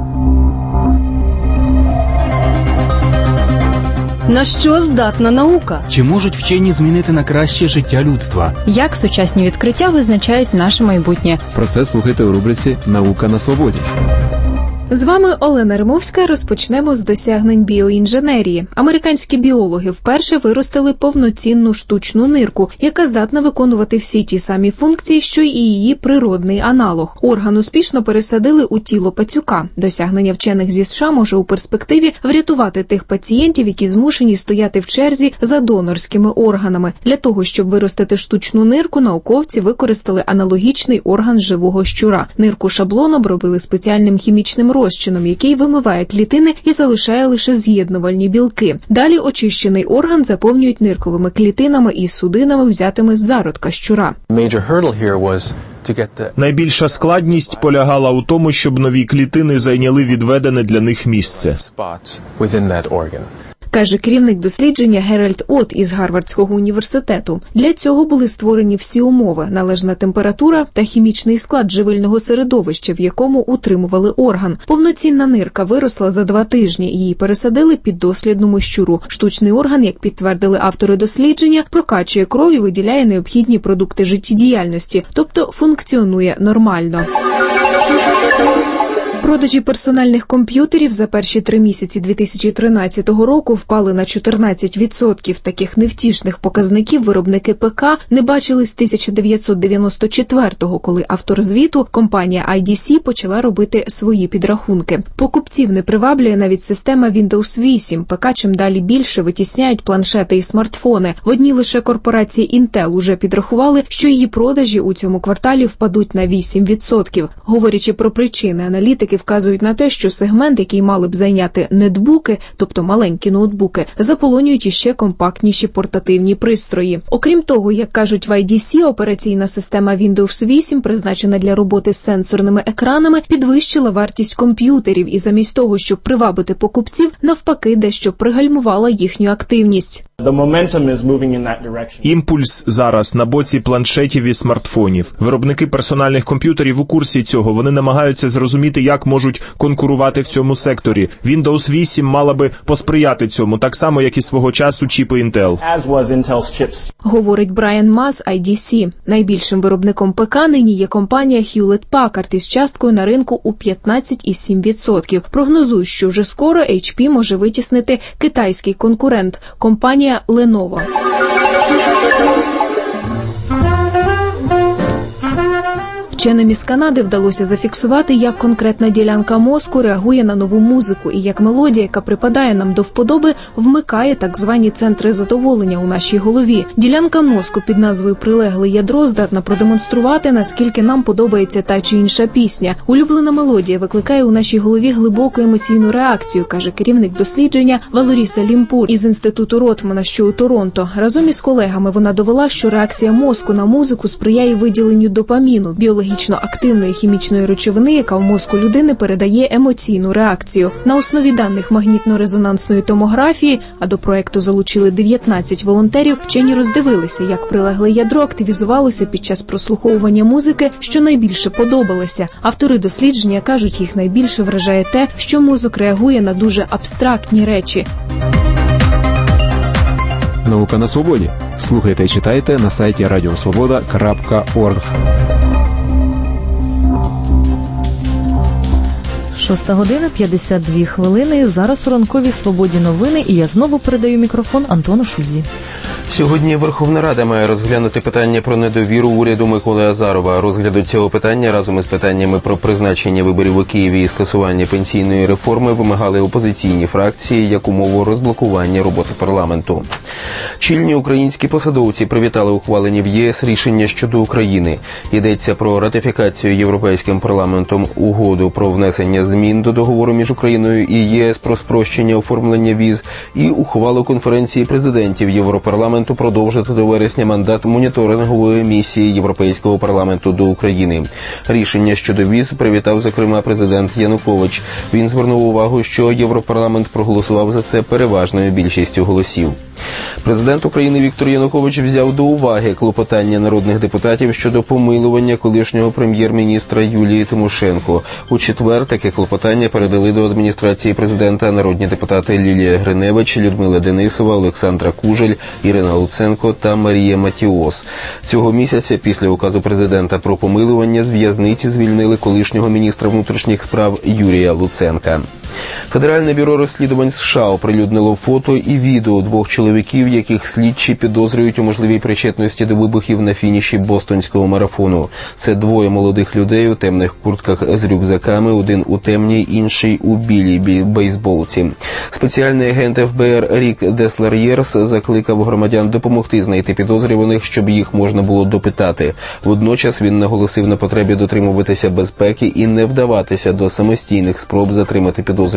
На що здатна наука? Чи можуть вчені змінити на краще життя людства? Як сучасні відкриття визначають наше майбутнє? Про це слухайте у рубриці «Наука на свободі». З вами Олена Римовська. Розпочнемо з досягнень біоінженерії. Американські біологи вперше виростили повноцінну штучну нирку, яка здатна виконувати всі ті самі функції, що й її природний аналог. Орган успішно пересадили у тіло пацюка. Досягнення вчених зі США може у перспективі врятувати тих пацієнтів, які змушені стояти в черзі за донорськими органами. Для того, щоб виростити штучну нирку, науковці використали аналогічний орган живого щура. Нирку шаблон обробили спеціальним хімічним розчином. розчином, який вимиває клітини і залишає лише з'єднувальні білки. Далі очищений орган заповнюють нирковими клітинами і судинами, взятими з зародка щура. Найбільша складність полягала у тому, щоб нові клітини зайняли відведене для них місце. Каже керівник дослідження Геральд От із Гарвардського університету. Для цього були створені всі умови – належна температура та хімічний склад живильного середовища, в якому утримували орган. Повноцінна нирка виросла за два тижні, її пересадили під дослідному щуру. Штучний орган, як підтвердили автори дослідження, прокачує кров і виділяє необхідні продукти життєдіяльності, тобто функціонує нормально. Продажі персональних комп'ютерів за перші три місяці дві тисячі тринадцятого року впали на чотирнадцять відсотків. Таких невтішних показників виробники ПК не бачили з тисяча дев'ятсот дев'яносто четвертого, коли автор звіту, компанія ай ді сі, почала робити свої підрахунки. Покупців не приваблює навіть система Віндоус вісім. ПК чим далі більше витісняють планшети і смартфони. В одній лише корпорації Intel уже підрахували, що її продажі у цьому кварталі впадуть на вісім відсотків. Говорячи про причини, аналітики вказують на те, що сегмент, який мали б зайняти нетбуки, тобто маленькі ноутбуки, заполонюють іще компактніші портативні пристрої. Окрім того, як кажуть в ай ді сі, операційна система Віндоус вісім, призначена для роботи з сенсорними екранами, підвищила вартість комп'ютерів і замість того, щоб привабити покупців, навпаки, дещо пригальмувала їхню активність. Імпульс зараз на боці планшетів і смартфонів. Виробники персональних комп'ютерів у курсі цього. Вони намагаються зрозуміти, як можуть конкурувати в цьому секторі. Віндоус вісім мала би посприяти цьому, так само, як і свого часу чіпи Intel. Говорить Брайан Мас, ай ді сі. Найбільшим виробником ПК нині є компанія Hewlett-Packard із часткою на ринку у п'ятнадцять цілих сім десятих відсотка. Прогнозують, що вже скоро ейч пі може витіснити китайський конкурент – компанія Вченим із Канади вдалося зафіксувати, як конкретна ділянка мозку реагує на нову музику і як мелодія, яка припадає нам до вподоби, вмикає так звані центри задоволення у нашій голові. Ділянка мозку під назвою «прилегле ядро» здатна продемонструвати, наскільки нам подобається та чи інша пісня. Улюблена мелодія викликає у нашій голові глибоку емоційну реакцію, каже керівник дослідження Валерій Салімпур із Інституту Ротмана, що у Торонто. Разом із колегами вона довела, що реакція мозку на музику сприяє виділенню допаміну, біологічно активної хімічної речовини, яка в мозку людини передає емоційну реакцію. На основі даних магнітно-резонансної томографії, а до проекту залучили дев'ятнадцять волонтерів, вчені роздивилися, як прилегле ядро активізувалося під час прослуховування музики, що найбільше подобалося. Автори дослідження кажуть, їх найбільше вражає те, що мозок реагує на дуже абстрактні речі. Наука на свободі. Слухайте і читайте на сайті радіосвобода крапка орг. Шоста година, п'ятдесят дві хвилини. Зараз у ранковій свободі новини, і я знову передаю мікрофон Антону Шульзі. Сьогодні Верховна Рада має розглянути питання про недовіру уряду Миколи Азарова. Розгляду цього питання разом із питаннями про призначення виборів у Києві і скасування пенсійної реформи вимагали опозиційні фракції як умову розблокування роботи парламенту. Чільні українські посадовці привітали ухвалені в ЄС рішення щодо України. Йдеться про ратифікацію Європейським парламентом угоду про внесення змін до договору між Україною і ЄС про спрощення оформлення віз і ухвалу конференції президентів Європарламенту продовжити до вересня мандат моніторингової місії Європейського парламенту до України. Рішення щодо віз привітав, зокрема, президент Янукович. Він звернув увагу, що Європарламент проголосував за це переважною більшістю голосів. Президент України Віктор Янукович взяв до уваги клопотання народних депутатів щодо помилування колишнього прем'єр-міністра Юлії Тимошенко. У четвер таке клопотання передали до адміністрації президента народні депутати Лілія Гриневич, Людмила Денисова, Олександра Кужель, Ірина Луценко та Марія Матіос. Цього місяця після указу президента про помилування з в'язниці звільнили колишнього міністра внутрішніх справ Юрія Луценка. Федеральне бюро розслідувань США оприлюднило фото і відео двох чоловіків, яких слідчі підозрюють у можливій причетності до вибухів на фініші бостонського марафону. Це двоє молодих людей у темних куртках з рюкзаками, один у темній, інший у білій бейсболці. Спеціальний агент еф бе ер Рік Деслар'єрс закликав громадян допомогти знайти підозрюваних, щоб їх можна було допитати. Водночас він наголосив на потребі дотримуватися безпеки і не вдаватися до самостійних спроб затримати підозрюваних.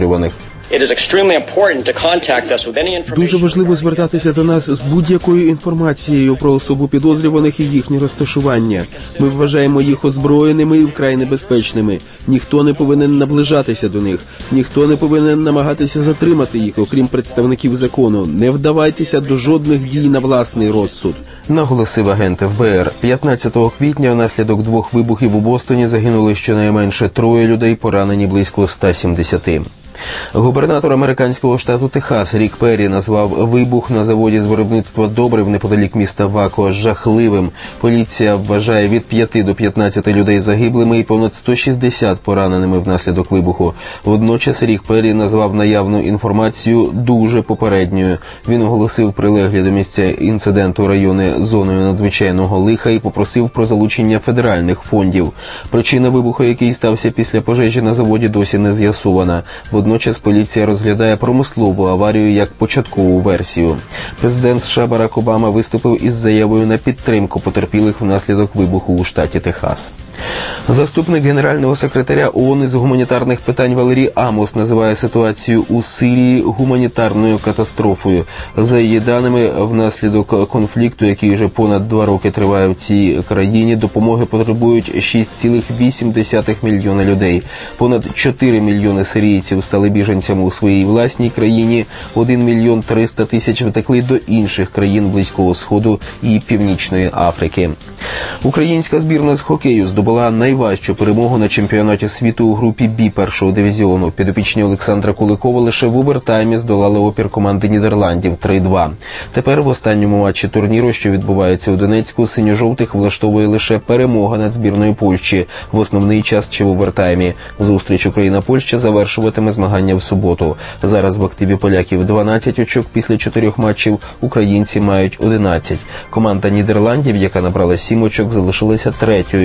Дуже важливо звертатися до нас з будь-якою інформацією про особу підозрюваних і їхнє розташування. Ми вважаємо їх озброєними і вкрай небезпечними. Ніхто не повинен наближатися до них. Ніхто не повинен намагатися затримати їх, окрім представників закону. Не вдавайтеся до жодних дій на власний розсуд. Наголосив агент еф бе ер. п'ятнадцятого квітня внаслідок двох вибухів у Бостоні загинули щонайменше троє людей, поранені близько ста сімдесяти. Губернатор американського штату Техас Рік Перрі назвав вибух на заводі з виробництва добрив неподалік міста Вако жахливим. Поліція вважає від п'яти до п'ятнадцяти людей загиблими і понад сто шістдесят пораненими внаслідок вибуху. Водночас Рік Перрі назвав наявну інформацію дуже попередньою. Він оголосив прилеглі до місця інциденту райони зоною надзвичайного лиха і попросив про залучення федеральних фондів. Причина вибуху, який стався після пожежі на заводі, досі не з'ясована. Водночас поліція розглядає промислову аварію як початкову версію. Президент США Барак Обама виступив із заявою на підтримку потерпілих внаслідок вибуху у штаті Техас. Заступник генерального секретаря ООН із гуманітарних питань Валерій Амос називає ситуацію у Сирії гуманітарною катастрофою. За її даними, внаслідок конфлікту, який вже понад два роки триває в цій країні, допомоги потребують шість цілих вісім десятих мільйона людей. Понад чотири мільйони сирійців стали біженцями у своїй власній країні, один мільйон триста тисяч втекли до інших країн Близького Сходу і Північної Африки. Українська збірна з хокею здобула найважчу перемогу на чемпіонаті світу у групі Бі першого дивізіону. Підопічні Олександра Куликова лише в овертаймі здолали опір команди Нідерландів три-два. Тепер в останньому матчі турніру, що відбувається у Донецьку, синьо-жовтих влаштовує лише перемога над збірною Польщі в основний час чи в овертаймі. Зустріч Україна-Польща завершуватиме змагання в суботу. Зараз в активі поляків дванадцять очок після чотирьох матчів, українці мають одинадцять. Команда Нідерландів, яка набрала сім очок, залишилася третьою із шести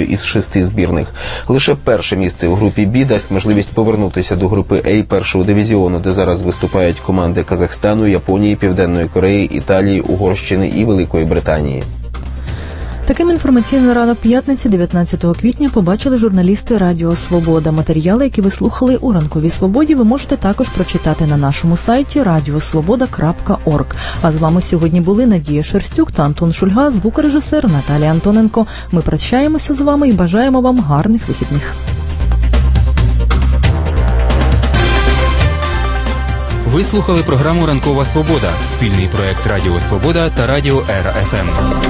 шести збірних. Лише перше місце у групі «Бі» дасть можливість повернутися до групи «А» першого дивізіону, де зараз виступають команди Казахстану, Японії, Південної Кореї, Італії, Угорщини і Великої Британії. Таким інформаційний ранок п'ятниці, дев'ятнадцятого квітня, побачили журналісти Радіо Свобода. Матеріали, які ви слухали у «Ранковій Свободі», ви можете також прочитати на нашому сайті радіосвобода крапка орг. А з вами сьогодні були Надія Шерстюк та Антон Шульга, звукорежисер Наталія Антоненко. Ми прощаємося з вами і бажаємо вам гарних вихідних. Ви слухали програму «Ранкова Свобода» – спільний проект Радіо Свобода та Радіо Ера Еф Ем.